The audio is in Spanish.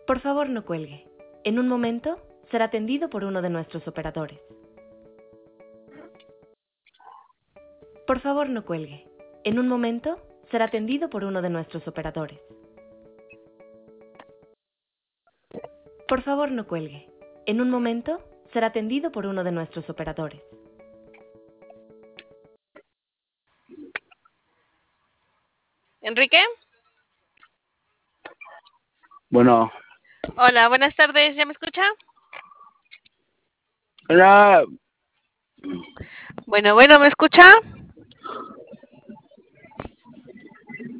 Por favor, no cuelgue. En un momento será atendido por uno de nuestros operadores. Por favor, no cuelgue. En un momento será atendido por uno de nuestros operadores. Por favor, no cuelgue. En un momento será atendido por uno de nuestros operadores. Enrique. Bueno. Hola, buenas tardes. ¿Ya me escucha? Hola. Bueno, ¿me escucha?